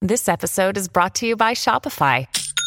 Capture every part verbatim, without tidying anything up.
This episode is brought to you by Shopify.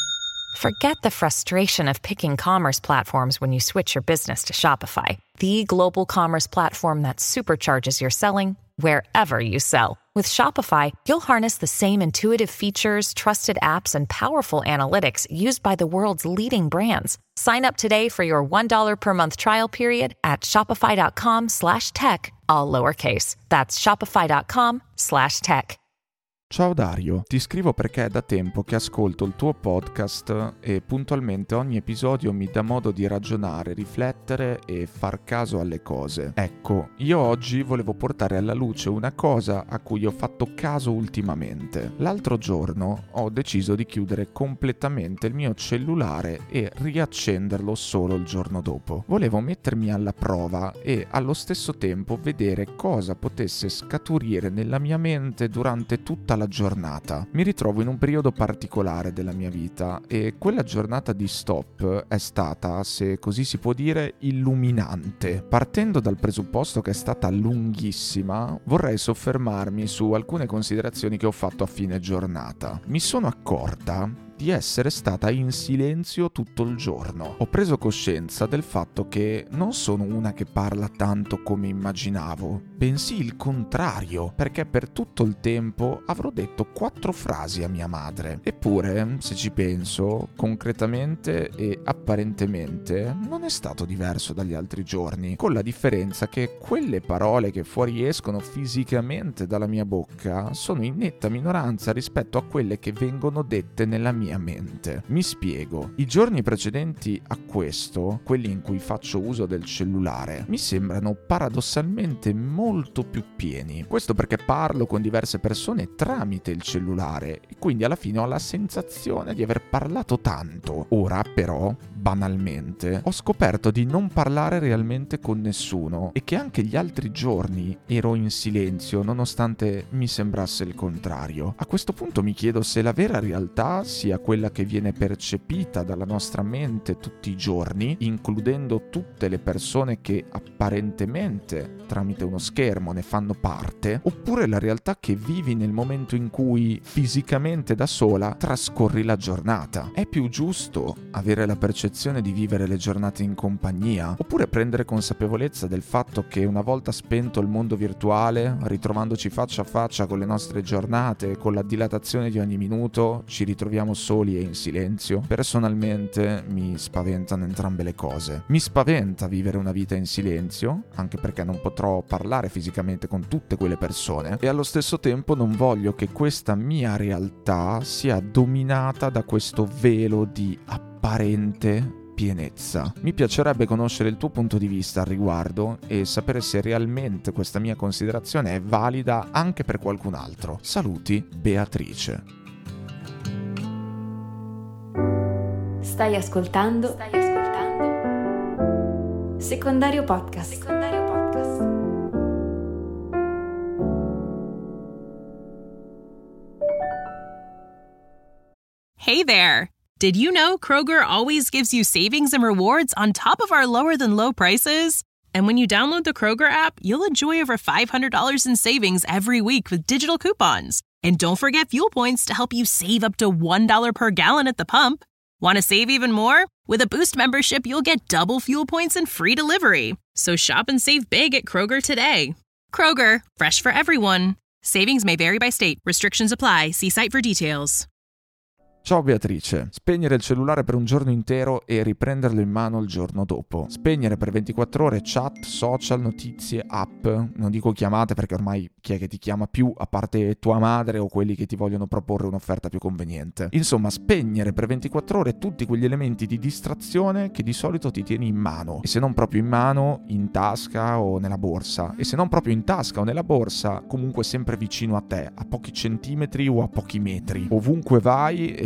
Forget the frustration of picking commerce platforms when you switch your business to Shopify, the global commerce platform that supercharges your selling wherever you sell. With Shopify, you'll harness the same intuitive features, trusted apps, and powerful analytics used by the world's leading brands. Sign up today for your one dollar per month trial period at shopify.com slash tech, all lowercase. That's shopify.com slash tech. Ciao Dario, ti scrivo perché è da tempo che ascolto il tuo podcast e puntualmente ogni episodio mi dà modo di ragionare, riflettere e far caso alle cose. Ecco, io oggi volevo portare alla luce una cosa a cui ho fatto caso ultimamente. L'altro giorno ho deciso di chiudere completamente il mio cellulare e riaccenderlo solo il giorno dopo. Volevo mettermi alla prova e allo stesso tempo vedere cosa potesse scaturire nella mia mente durante tutta la giornata. Mi ritrovo in un periodo particolare della mia vita e quella giornata di stop è stata, se così si può dire, illuminante. Partendo dal presupposto che è stata lunghissima, vorrei soffermarmi su alcune considerazioni che ho fatto a fine giornata. Mi sono accorta di essere stata in silenzio tutto il giorno. Ho preso coscienza del fatto che non sono una che parla tanto come immaginavo, bensì il contrario, perché per tutto il tempo avrò detto quattro frasi a mia madre. Eppure, se ci penso, concretamente e apparentemente non è stato diverso dagli altri giorni, con la differenza che quelle parole che fuoriescono fisicamente dalla mia bocca sono in netta minoranza rispetto a quelle che vengono dette nella mia mente. Mi spiego. I giorni precedenti a questo, quelli in cui faccio uso del cellulare, mi sembrano paradossalmente molto più pieni. Questo perché parlo con diverse persone tramite il cellulare e quindi alla fine ho la sensazione di aver parlato tanto. Ora però, banalmente, ho scoperto di non parlare realmente con nessuno e che anche gli altri giorni ero in silenzio nonostante mi sembrasse il contrario. A questo punto mi chiedo se la vera realtà sia quella che viene percepita dalla nostra mente tutti i giorni, includendo tutte le persone che apparentemente tramite uno schermo ne fanno parte, oppure la realtà che vivi nel momento in cui fisicamente da sola trascorri la giornata. È più giusto avere la percezione di vivere le giornate in compagnia, oppure prendere consapevolezza del fatto che una volta spento il mondo virtuale, ritrovandoci faccia a faccia con le nostre giornate, con la dilatazione di ogni minuto, ci ritroviamo soli e in silenzio? Personalmente mi spaventano entrambe le cose. Mi spaventa vivere una vita in silenzio, anche perché non potrò parlare fisicamente con tutte quelle persone, e allo stesso tempo non voglio che questa mia realtà sia dominata da questo velo di apparente pienezza. Mi piacerebbe conoscere il tuo punto di vista al riguardo e sapere se realmente questa mia considerazione è valida anche per qualcun altro. Saluti, Beatrice. Stai ascoltando? Stai ascoltando? Secondario Podcast. Secondario Podcast. Hey there! Did you know Kroger always gives you savings and rewards on top of our lower than low prices? And when you download the Kroger app, you'll enjoy over five hundred dollars in savings every week with digital coupons. And don't forget fuel points to help you save up to one dollar per gallon at the pump. Want to save even more? With a Boost membership, you'll get double fuel points and free delivery. So shop and save big at Kroger today. Kroger, fresh for everyone. Savings may vary by state. Restrictions apply. See site for details. Ciao Beatrice, spegnere il cellulare per un giorno intero e riprenderlo in mano il giorno dopo. Spegnere per ventiquattro ore chat, social, notizie, app, non dico chiamate perché ormai chi è che ti chiama più a parte tua madre o quelli che ti vogliono proporre un'offerta più conveniente. Insomma, spegnere per ventiquattro ore tutti quegli elementi di distrazione che di solito ti tieni in mano, e se non proprio in mano, in tasca o nella borsa, e se non proprio in tasca o nella borsa, comunque sempre vicino a te, a pochi centimetri o a pochi metri. Ovunque vai e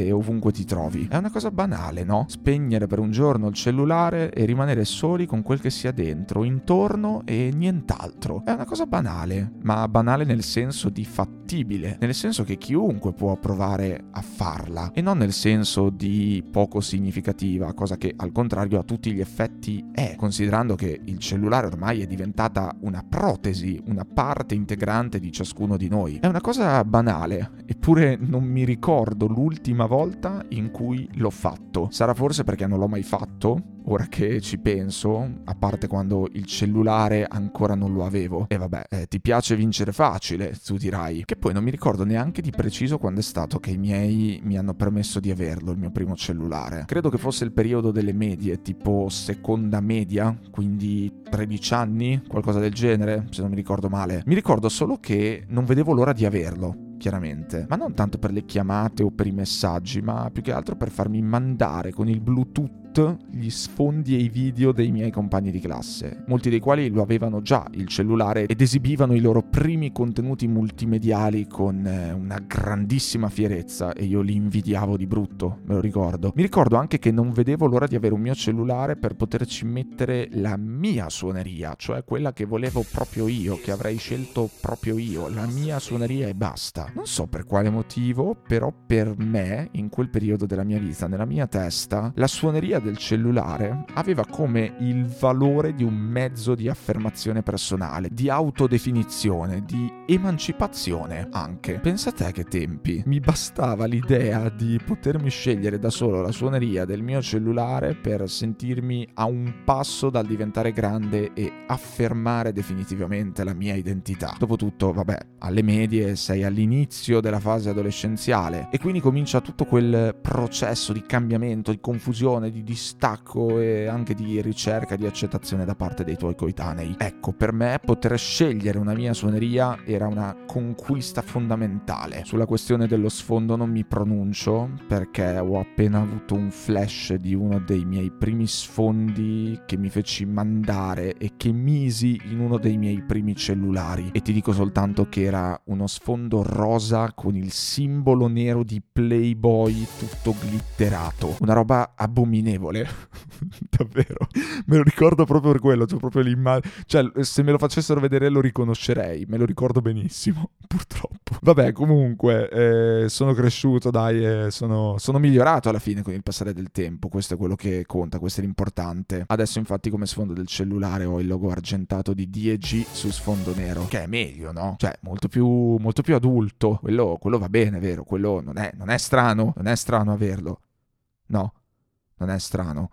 e ovunque ti trovi. È una cosa banale, no? Spegnere per un giorno il cellulare e rimanere soli con quel che sia dentro, intorno e nient'altro. È una cosa banale, ma banale nel senso di fattibile, nel senso che chiunque può provare a farla e non nel senso di poco significativa, cosa che al contrario a tutti gli effetti è, considerando che il cellulare ormai è diventata una protesi, una parte integrante di ciascuno di noi. È una cosa banale, eppure non mi ricordo l'ultima volta in cui l'ho fatto. Sarà forse perché non l'ho mai fatto? Ora che ci penso, a parte quando il cellulare ancora non lo avevo. E vabbè, eh, ti piace vincere facile, tu dirai. Che poi non mi ricordo neanche di preciso quando è stato che i miei mi hanno permesso di averlo, il mio primo cellulare. Credo che fosse il periodo delle medie, tipo seconda media, quindi tredici anni, qualcosa del genere, se non mi ricordo male. Mi ricordo solo che non vedevo l'ora di averlo, chiaramente, ma non tanto per le chiamate o per i messaggi, ma più che altro per farmi mandare con il Bluetooth gli sfondi e i video dei miei compagni di classe, molti dei quali lo avevano già il cellulare ed esibivano i loro primi contenuti multimediali con eh, una grandissima fierezza, e io li invidiavo di brutto, me lo ricordo. Mi ricordo anche che non vedevo l'ora di avere un mio cellulare per poterci mettere la mia suoneria, cioè quella che volevo proprio io, che avrei scelto proprio io, la mia suoneria e basta. Non so per quale motivo, però per me, in quel periodo della mia vita, nella mia testa, la suoneria del cellulare aveva come il valore di un mezzo di affermazione personale, di autodefinizione, di emancipazione anche. Pensa a te che tempi. Mi bastava l'idea di potermi scegliere da solo la suoneria del mio cellulare per sentirmi a un passo dal diventare grande e affermare definitivamente la mia identità. Dopotutto, vabbè, alle medie sei all'inizio della fase adolescenziale e quindi comincia tutto quel processo di cambiamento, di confusione, di distacco e anche di ricerca di accettazione da parte dei tuoi coetanei. Ecco, per me poter scegliere una mia suoneria era una conquista fondamentale. Sulla questione dello sfondo non mi pronuncio perché ho appena avuto un flash di uno dei miei primi sfondi che mi feci mandare e che misi in uno dei miei primi cellulari, e ti dico soltanto che era uno sfondo rosa con il simbolo nero di Playboy tutto glitterato, una roba abominevole. Davvero, me lo ricordo proprio per quello, cioè proprio l'immagine, cioè se me lo facessero vedere lo riconoscerei, me lo ricordo benissimo, purtroppo. Vabbè, comunque eh, sono cresciuto, dai, eh, sono, sono migliorato alla fine con il passare del tempo, questo è quello che conta, questo è l'importante. Adesso infatti come sfondo del cellulare ho il logo argentato di D e G su sfondo nero, che è meglio, no? Cioè molto più, molto più adulto, quello, quello va bene, vero? Quello non è, non è strano, non è strano averlo, no? Non è strano,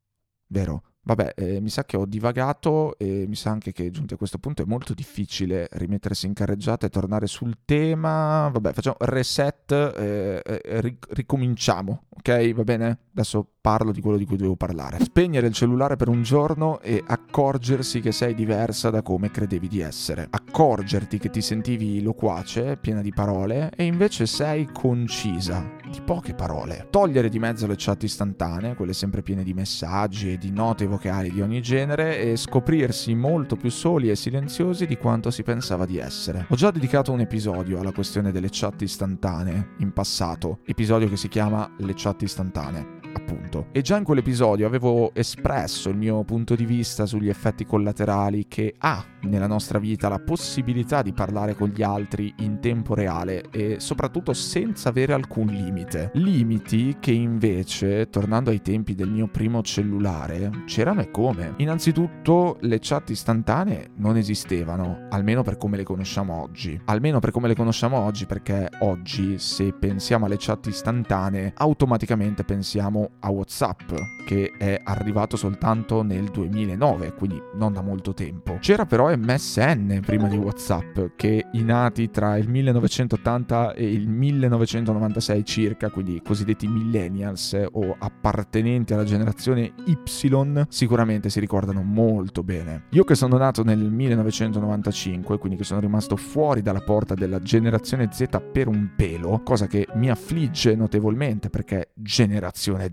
vero? Vabbè, eh, mi sa che ho divagato e mi sa anche che giunti a questo punto è molto difficile rimettersi in carreggiata e tornare sul tema. Vabbè, facciamo reset, eh, eh, ric- ricominciamo, ok? Va bene? Adesso parlo di quello di cui dovevo parlare. Spegnere il cellulare per un giorno e accorgersi che sei diversa da come credevi di essere. Accorgerti che ti sentivi loquace, piena di parole, e invece sei concisa, di poche parole. Togliere di mezzo le chat istantanee, quelle sempre piene di messaggi e di note vocali di ogni genere, e scoprirsi molto più soli e silenziosi di quanto si pensava di essere. Ho già dedicato un episodio alla questione delle chat istantanee in passato, episodio che si chiama Le chat istantanee, appunto. E già in quell'episodio avevo espresso il mio punto di vista sugli effetti collaterali che ha nella nostra vita la possibilità di parlare con gli altri in tempo reale e soprattutto senza avere alcun limite. Limiti che invece, tornando ai tempi del mio primo cellulare, c'erano e come. Innanzitutto le chat istantanee non esistevano, almeno per come le conosciamo oggi. Almeno per come le conosciamo oggi, perché oggi se pensiamo alle chat istantanee automaticamente pensiamo a WhatsApp, che è arrivato soltanto nel duemilanove, quindi non da molto tempo. C'era però M S N prima di WhatsApp, che i nati tra il millenovecentottanta e il millenovecentonovantasei circa, quindi i cosiddetti millennials o appartenenti alla generazione Y, sicuramente si ricordano molto bene. Io che sono nato nel millenovecentonovantacinque, quindi che sono rimasto fuori dalla porta della generazione Z per un pelo, cosa che mi affligge notevolmente perché generazione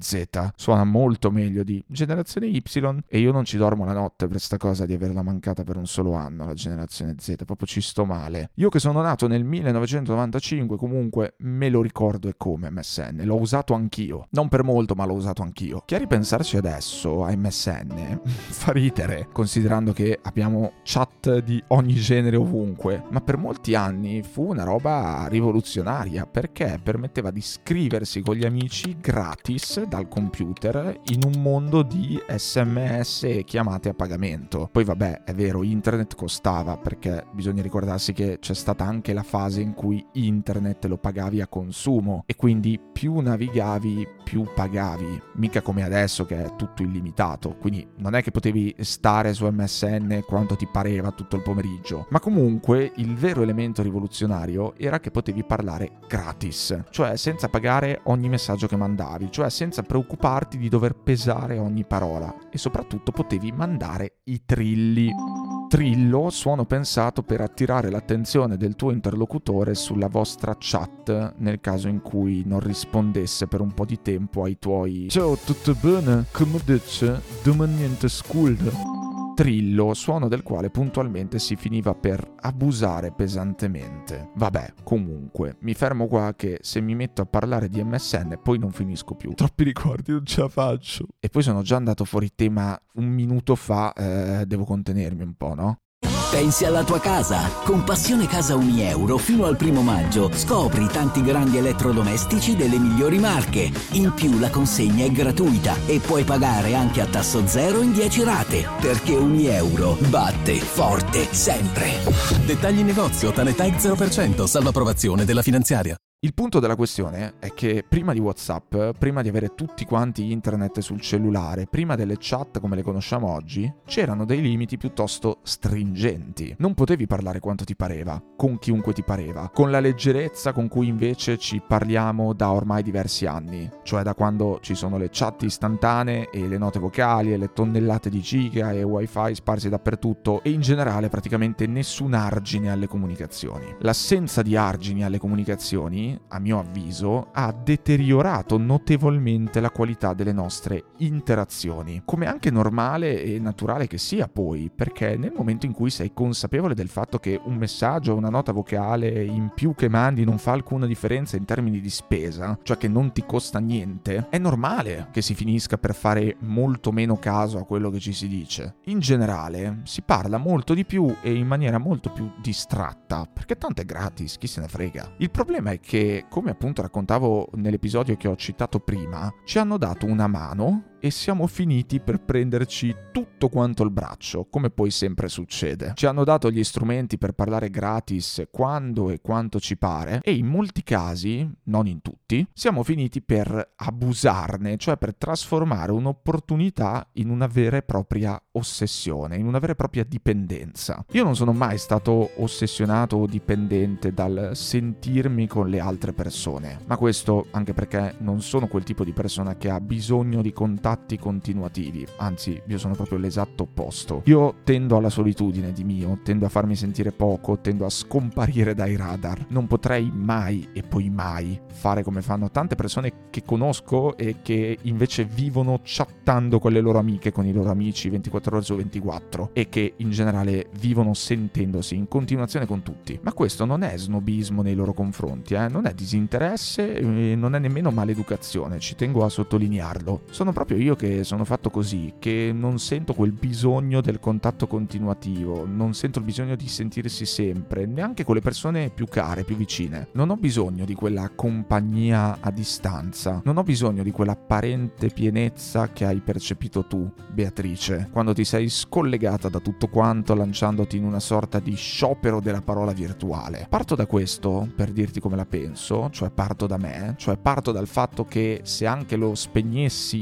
Z. Suona molto meglio di generazione Y, e io non ci dormo la notte per sta cosa di averla mancata per un solo anno, la generazione Z, proprio ci sto male. Io che sono nato nel millenovecentonovantacinque comunque me lo ricordo e come M S N, l'ho usato anch'io, non per molto ma l'ho usato anch'io. Che a ripensarci adesso a M S N fa ridere, considerando che abbiamo chat di ogni genere ovunque, ma per molti anni fu una roba rivoluzionaria perché permetteva di scriversi con gli amici gratis dal computer in un mondo di S M S e chiamate a pagamento. Poi vabbè, è vero, internet costava, perché bisogna ricordarsi che c'è stata anche la fase in cui internet lo pagavi a consumo e quindi più navigavi più pagavi, mica come adesso che è tutto illimitato, quindi non è che potevi stare su M S N quanto ti pareva tutto il pomeriggio. Ma comunque il vero elemento rivoluzionario era che potevi parlare gratis, cioè senza pagare ogni messaggio che mandavi, cioè senza preoccuparti di dover pesare ogni parola, e soprattutto potevi mandare i trilli. Trillo, suono pensato per attirare l'attenzione del tuo interlocutore sulla vostra chat nel caso in cui non rispondesse per un po' di tempo ai tuoi "Ciao, tutto bene? Come dice? Domani niente scuola". Trillo, suono del quale puntualmente si finiva per abusare pesantemente. Vabbè, comunque, mi fermo qua che se mi metto a parlare di M S N poi non finisco più. Troppi ricordi, non ce la faccio. E poi sono già andato fuori tema un minuto fa, eh, devo contenermi un po', no? Pensi alla tua casa? Con Passione Casa Unieuro fino al primo maggio scopri tanti grandi elettrodomestici delle migliori marche. In più la consegna è gratuita e puoi pagare anche a tasso zero in dieci rate, perché Unieuro batte forte sempre. Dettagli in negozio, Tanetech zero per cento, salva approvazione della finanziaria. Il punto della questione è che prima di WhatsApp, prima di avere tutti quanti internet sul cellulare, prima delle chat come le conosciamo oggi, c'erano dei limiti piuttosto stringenti. Non potevi parlare quanto ti pareva, con chiunque ti pareva, con la leggerezza con cui invece ci parliamo da ormai diversi anni, cioè da quando ci sono le chat istantanee e le note vocali e le tonnellate di giga e wifi sparsi dappertutto e in generale praticamente nessun argine alle comunicazioni. L'assenza di argini alle comunicazioni, a mio avviso, ha deteriorato notevolmente la qualità delle nostre interazioni, come anche normale e naturale che sia poi, perché nel momento in cui sei consapevole del fatto che un messaggio o una nota vocale in più che mandi non fa alcuna differenza in termini di spesa, cioè che non ti costa niente, è normale che si finisca per fare molto meno caso a quello che ci si dice. In generale si parla molto di più e in maniera molto più distratta, perché tanto è gratis, chi se ne frega. Il problema è che, come appunto raccontavo nell'episodio che ho citato prima, ci hanno dato una mano e siamo finiti per prenderci tutto quanto il braccio, come poi sempre succede. Ci hanno dato gli strumenti per parlare gratis quando e quanto ci pare e in molti casi, non in tutti, siamo finiti per abusarne, cioè per trasformare un'opportunità in una vera e propria ossessione, in una vera e propria dipendenza. Io non sono mai stato ossessionato o dipendente dal sentirmi con le altre persone, ma questo anche perché non sono quel tipo di persona che ha bisogno di contatti continuativi, anzi io sono proprio l'esatto opposto. Io tendo alla solitudine di mio, tendo a farmi sentire poco, tendo a scomparire dai radar. Non potrei mai e poi mai fare come fanno tante persone che conosco e che invece vivono chattando con le loro amiche, con i loro amici ventiquattro ore su ventiquattro e che in generale vivono sentendosi in continuazione con tutti. Ma questo non è snobismo nei loro confronti, eh? Non è disinteresse e non è nemmeno maleducazione, ci tengo a sottolinearlo. Sono proprio io che sono fatto così, che non sento quel bisogno del contatto continuativo, non sento il bisogno di sentirsi sempre, neanche con le persone più care, più vicine. Non ho bisogno di quella compagnia a distanza, non ho bisogno di quell'apparente pienezza che hai percepito tu, Beatrice, quando ti sei scollegata da tutto quanto lanciandoti in una sorta di sciopero della parola virtuale. Parto da questo per dirti come la penso, cioè parto da me, cioè parto dal fatto che se anche lo spegnessi il mio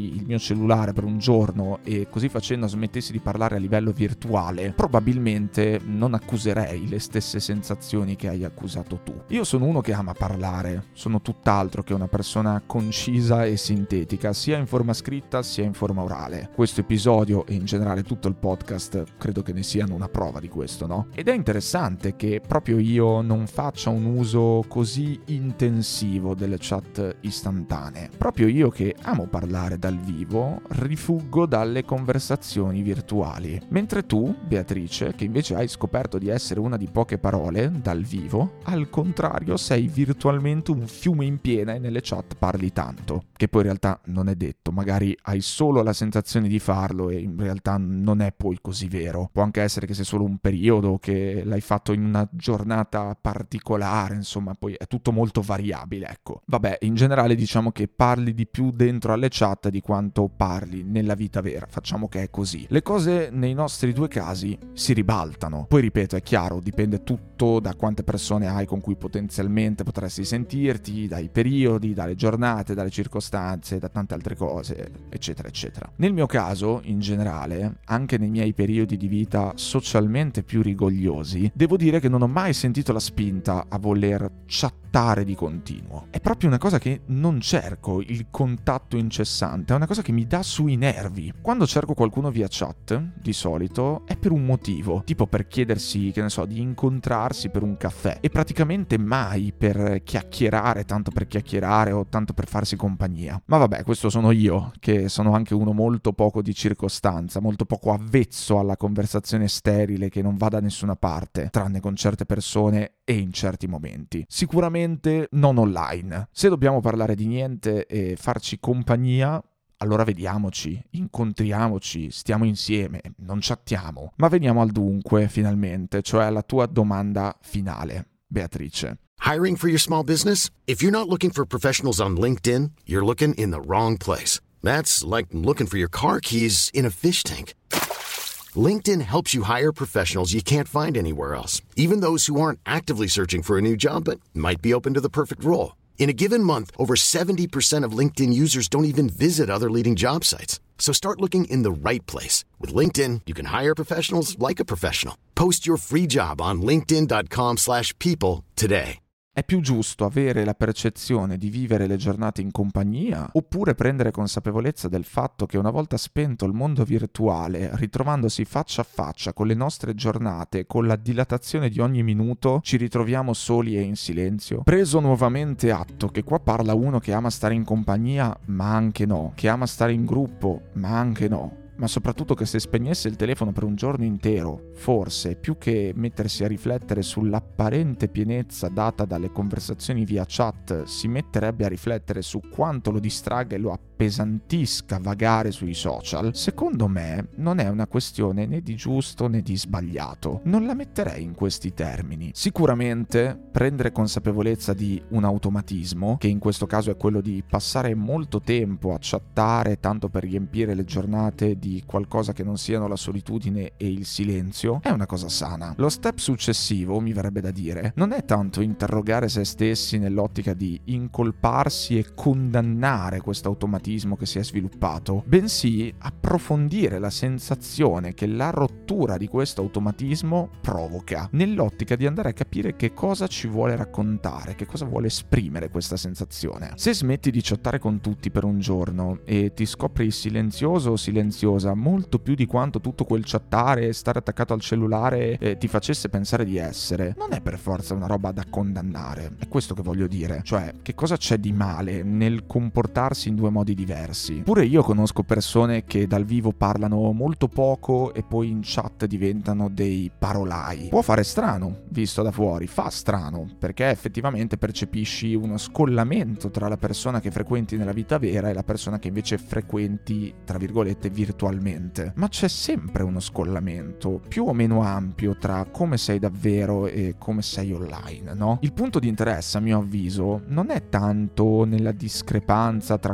cellulare per un giorno e così facendo smettessi di parlare a livello virtuale, probabilmente non accuserei le stesse sensazioni che hai accusato tu. Io sono uno che ama parlare, sono tutt'altro che una persona concisa e sintetica, sia in forma scritta sia in forma orale. Questo episodio e in generale tutto il podcast credo che ne siano una prova di questo, no? Ed è interessante che proprio io non faccia un uso così intensivo delle chat istantanee. Proprio io che amo parlare dal vivo, rifuggo dalle conversazioni virtuali. Mentre tu, Beatrice, che invece hai scoperto di essere una di poche parole dal vivo, al contrario sei virtualmente un fiume in piena e nelle chat parli tanto, che poi in realtà non è detto, magari hai solo la sensazione di farlo e in realtà non è poi così vero. Può anche essere che sia solo un periodo, che l'hai fatto in una giornata particolare, insomma, poi è tutto molto variabile, ecco. Vabbè, in generale diciamo che parli di più dentro alle chat di quanto parli nella vita vera, facciamo che è così. Le cose nei nostri due casi si ribaltano. Poi ripeto, è chiaro, dipende tutto da quante persone hai con cui potenzialmente potresti sentirti, dai periodi, dalle giornate, dalle circostanze, da tante altre cose, eccetera, eccetera. Nel mio caso, in generale, anche nei miei periodi di vita socialmente più rigogliosi, devo dire che non ho mai sentito la spinta a voler chattare di continuo. È proprio una cosa che non cerco, il contatto incessante, è una cosa che mi dà sui nervi. Quando cerco qualcuno via chat, di solito, è per un motivo, tipo per chiedersi, che ne so, di incontrarsi per un caffè, e praticamente mai per chiacchierare, tanto per chiacchierare o tanto per farsi compagnia. Ma vabbè, questo sono io, che sono anche uno molto poco di circostanza, molto poco avvezzo alla conversazione sterile che non va da nessuna parte, tranne con certe persone e in certi momenti. Sicuramente non online. Se dobbiamo parlare di niente e farci compagnia, allora vediamoci, incontriamoci, stiamo insieme, non chattiamo. Ma veniamo al dunque, finalmente, cioè alla tua domanda finale, Beatrice. Hiring for your small business? If you're not looking for professionals on LinkedIn, you're looking in the wrong place. That's like looking for your car keys in a fish tank. LinkedIn helps you hire professionals you can't find anywhere else, even those who aren't actively searching for a new job but might be open to the perfect role. In a given month, over seventy percent of LinkedIn users don't even visit other leading job sites. So start looking in the right place. With LinkedIn, you can hire professionals like a professional. Post your free job on linkedin dot com slash people today. È più giusto avere la percezione di vivere le giornate in compagnia oppure prendere consapevolezza del fatto che una volta spento il mondo virtuale, ritrovandosi faccia a faccia con le nostre giornate, con la dilatazione di ogni minuto, ci ritroviamo soli e in silenzio? Preso nuovamente atto che qua parla uno che ama stare in compagnia ma anche no, che ama stare in gruppo ma anche no, ma soprattutto che se spegnesse il telefono per un giorno intero, forse, più che mettersi a riflettere sull'apparente pienezza data dalle conversazioni via chat, si metterebbe a riflettere su quanto lo distragga e lo appesantisca vagare sui social. Secondo me non è una questione né di giusto né di sbagliato. Non la metterei in questi termini. Sicuramente prendere consapevolezza di un automatismo, che in questo caso è quello di passare molto tempo a chattare tanto per riempire le giornate di qualcosa che non siano la solitudine e il silenzio, è una cosa sana. Lo step successivo, mi verrebbe da dire, non è tanto interrogare se stessi nell'ottica di incolparsi e condannare questo automatismo che si è sviluppato, bensì approfondire la sensazione che la rottura di questo automatismo provoca, nell'ottica di andare a capire che cosa ci vuole raccontare, che cosa vuole esprimere questa sensazione. Se smetti di chattare con tutti per un giorno e ti scopri silenzioso o silenziosa molto più di quanto tutto quel chattare e stare attaccato al cellulare eh, ti facesse pensare di essere, non è per forza una roba da condannare. È questo che voglio dire, cioè che cosa c'è di male nel comportarsi in due modi diversi? Pure io conosco persone che dal vivo parlano molto poco e poi in chat diventano dei parolai. Può fare strano, visto da fuori, fa strano, perché effettivamente percepisci uno scollamento tra la persona che frequenti nella vita vera e la persona che invece frequenti, tra virgolette, virtualmente. Ma c'è sempre uno scollamento, più o meno ampio, tra come sei davvero e come sei online, no? Il punto di interesse, a mio avviso, non è tanto nella discrepanza tra quanto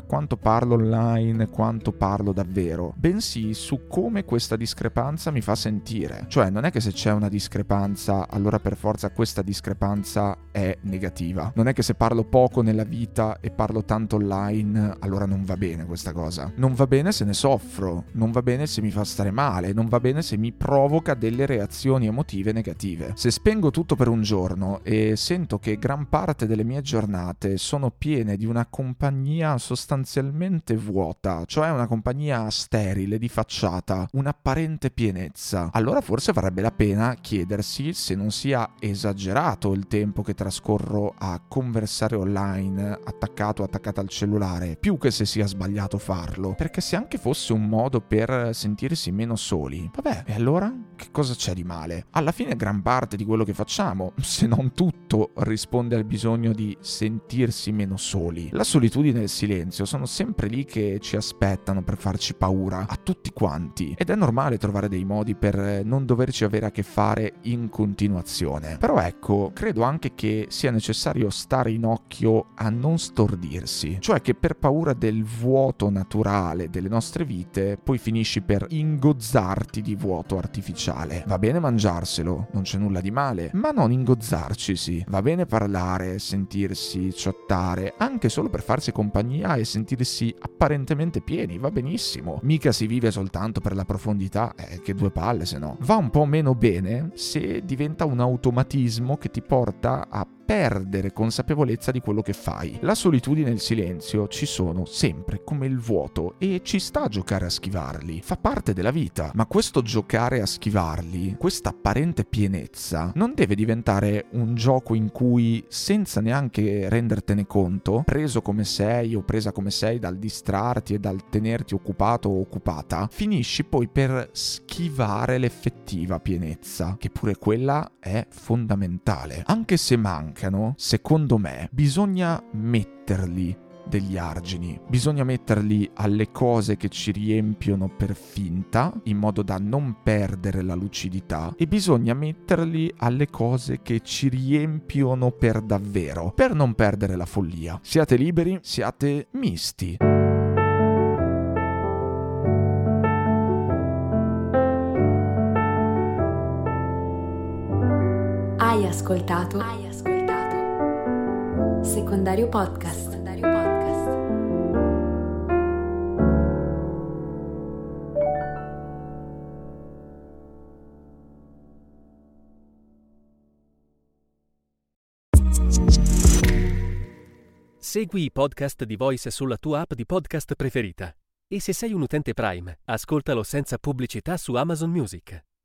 parlo online, quanto parlo davvero, bensì su come questa discrepanza mi fa sentire. Cioè non è che se c'è una discrepanza allora per forza questa discrepanza è negativa. Non è che se parlo poco nella vita e parlo tanto online allora non va bene questa cosa. Non va bene se ne soffro, non va bene se mi fa stare male, non va bene se mi provoca delle reazioni emotive negative. Se spengo tutto per un giorno e sento che gran parte delle mie giornate sono piene di una compagnia sostanzialmente vuota, cioè una compagnia sterile, di facciata, un'apparente pienezza, allora forse varrebbe la pena chiedersi se non sia esagerato il tempo che trascorro a conversare online attaccato attaccata al cellulare, più che se sia sbagliato farlo, perché se anche fosse un modo per sentirsi meno soli, vabbè, e allora che cosa c'è di male? Alla fine gran parte di quello che facciamo, se non tutto, risponde al bisogno di sentirsi meno soli. La solitudine e il silenzio sono sempre lì che ci aspettano per farci paura a tutti quanti, ed è normale trovare dei modi per non doverci avere a che fare in continuazione. Però ecco, credo anche che sia necessario stare in occhio a non stordirsi, cioè che per paura del vuoto naturale delle nostre vite poi finisci per ingozzarti di vuoto artificiale. Va bene mangiarselo, non c'è nulla di male, ma non ingozzarcisi. Va bene parlare, sentirsi, chattare, anche solo per farsi compagnia e sentirsi apparentemente pieni, va benissimo. Mica si vive soltanto per la profondità, eh, che due palle se no. Va un po' meno bene se diventa un automatismo che ti porta a perdere consapevolezza di quello che fai. La solitudine e il silenzio ci sono sempre come il vuoto e ci sta a giocare a schivarli. Fa parte della vita, ma questo giocare a schivarli, questa apparente pienezza, non deve diventare un gioco in cui, senza neanche rendertene conto, preso come sei o presa come sei dal distrarti e dal tenerti occupato o occupata, finisci poi per schivare l'effettiva pienezza, che pure quella è fondamentale. Anche se manca, secondo me, bisogna metterli degli argini, bisogna metterli alle cose che ci riempiono per finta, in modo da non perdere la lucidità, e bisogna metterli alle cose che ci riempiono per davvero, per non perdere la follia. Siate liberi, siate misti. Hai ascoltato? Hai ascoltato? Secondario Podcast. Secondario Podcast. Segui i podcast di Voice sulla tua app di podcast preferita. E se sei un utente Prime, ascoltalo senza pubblicità su Amazon Music.